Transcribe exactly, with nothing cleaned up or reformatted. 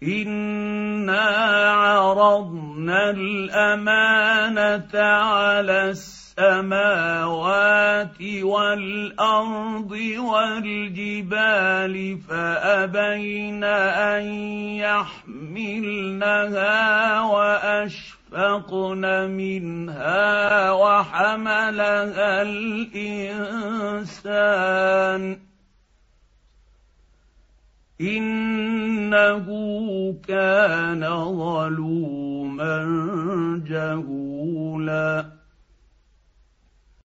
إنا عرضنا الأمانة على السماوات والأرض والجبال فأبين أن يحملنها وأشفقن منها وحملها الإنسان إنه كان ظلوما جهولا